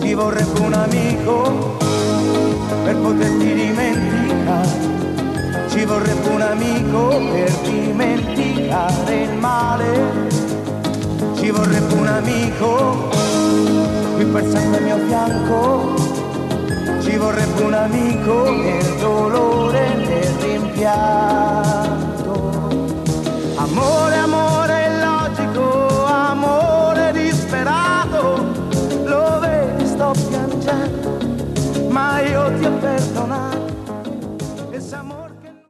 Ci vorrebbe un amico per poterti dimenticare. Ci vorrebbe un amico per dimenticare il male. Ci vorrebbe un amico qui per sempre al mio fianco. Ci vorrebbe un amico nel dolore, nel rimpianto.